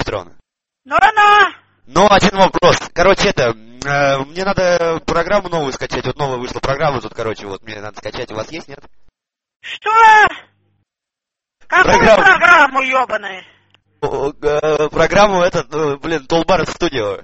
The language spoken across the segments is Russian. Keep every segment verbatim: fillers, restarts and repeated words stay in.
Петровна? Ну-ну. Ну, один вопрос. Короче, это, э, мне надо программу новую скачать. Вот новая вышла программа тут, короче, вот мне надо скачать. У вас есть, нет? Что? Какую Программу. программу, ёбаная? О, э, программу этот, э, блин, Toolbar Studio.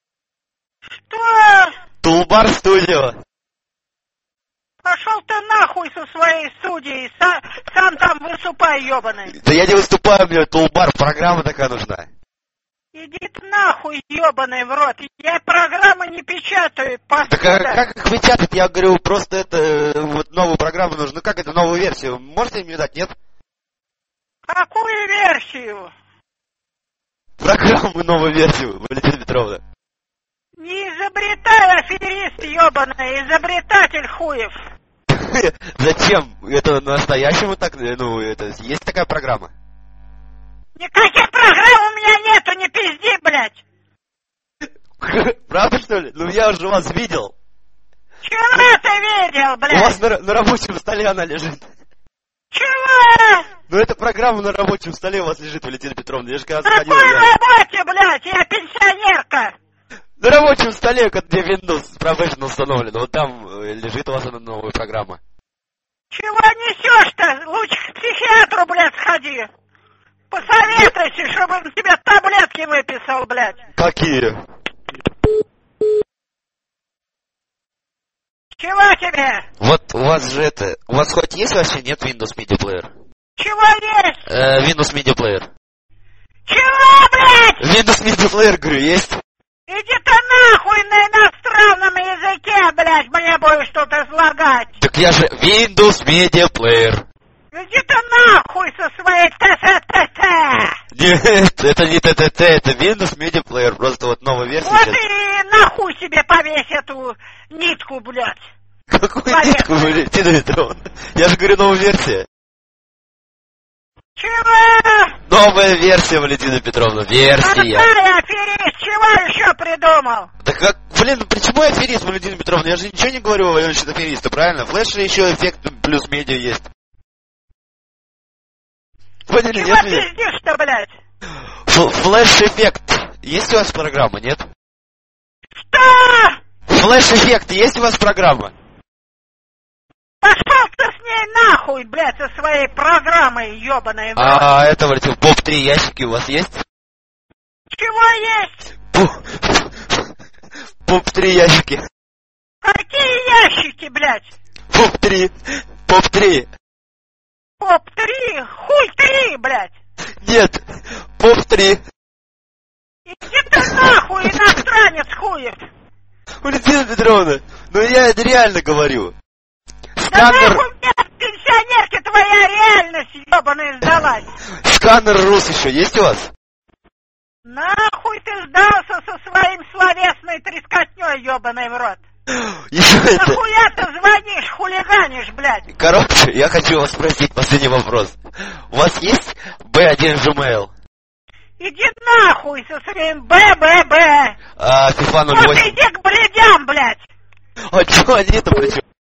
Что? Toolbar Studio. Пошел ты нахуй со своей студией, сам, сам там выступай, ёбаный. Да я не выступаю, мне Toolbar, программа такая нужна. Иди ты нахуй, ёбаный в рот. Я программы не печатаю, Так а как их печатать? Я говорю, просто это, э, вот новую программу нужно. Ну как это, новую версию? Можете мне дать, нет? Какую версию? Программу, новую версию, Валентина Петровна. Не изобретай, аферист, ёбаный, изобретатель хуев. Зачем? Это настоящему так, ну, это, есть такая программа? Никаких программ у меня нету, не пизди, блядь. Правда, что ли? Ну, я уже вас видел. Чего ты видел, блядь? У вас на, на рабочем столе она лежит. Чего? Ну, эта программа на рабочем столе у вас лежит, Валентина Петровна. Я же когда На заходил... какой Я... работе, блядь? Я пенсионерка. На рабочем столе, где Windows Professional установлен. Вот там э, лежит у вас она новая программа. Чего несешь-то? Лучше к психиатру, блядь, сходи. Посоветуйся, чтобы он тебе таблетки выписал, блядь. Какие? Чего тебе? Вот у вас же это... У вас хоть есть вообще нет Windows Media Player? Чего есть? Э, Windows Media Player. Чего, блядь? Windows Media Player, говорю, есть? Иди ты нахуй на иностранном языке, блядь, мне будешь что-то излагать. Так я же Windows Media Player. Иди ты нахуй со своей ТТТ. Нет, это не ТТТ, это Windows Media Player, просто вот новая версия. Вот сейчас. и нахуй себе повесь эту нитку, блядь. Какую Понятно. нитку, Валентина Петровна? Я же говорю, новая версия. Чего? Новая версия, Валентина Петровна, версия. Какая аферист? Чего еще придумал? Да как, блин, ну почему я аферист, Валентина Петровна? Я же ничего не говорю о насчет афериста, правильно? В флеше еще эффект плюс медиа есть. Поняли, Чего нет меня? пиздишь-то, блядь? Флэш-эффект. Есть у вас программа, нет? Что? Флэш-эффект, есть у вас программа? Пошел ты с ней нахуй, блядь, со своей программой, ебаной. А это, Валентин, поп три ящики у вас есть? Чего есть? поп три ящики. Какие ящики, блядь? поп три. поп три. Поп три? Хуй три, блядь. Нет, поп три. Иди ты нахуй, иностранец хуев. Валентина Петровна, ну я это реально говорю. Да Сканер... нахуй мне пенсионерке твоя реальность, ебаная, сдалась. Сканер РУС еще есть у вас? Нахуй ты сдался со своим словесной трескотней, ебаный в рот. Еще это... Нахуя ты звонишь, хулиганишь, блядь? Короче, я хочу вас спросить последний вопрос. У вас есть би один Gmail? Иди нахуй со своим БББ. А, FIFA ноль Вот восемь? иди к блядям, блядь. А что они-то при чем?